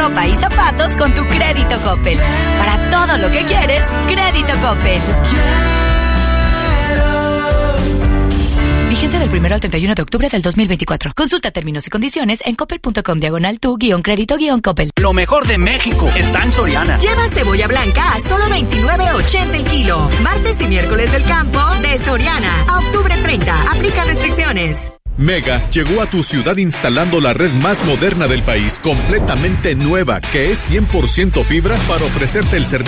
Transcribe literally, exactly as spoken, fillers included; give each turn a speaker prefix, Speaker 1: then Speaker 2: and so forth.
Speaker 1: ropa y zapatos con tu crédito Coppel. Para todo lo que quieres, crédito Coppel. Vigencia del primero al treinta y uno de octubre del dos mil veinticuatro. Consulta términos y condiciones en coppel.com diagonal tu guión crédito guión Coppel.
Speaker 2: Lo mejor de México está en Soriana.
Speaker 3: Lleva cebolla blanca a solo veintinueve ochenta el kilo. Martes y miércoles del campo de Soriana. A octubre treinta. Aplica restricciones.
Speaker 4: Mega llegó a tu ciudad instalando la red más moderna del país, completamente nueva, que es cien por ciento fibra para ofrecerte el servicio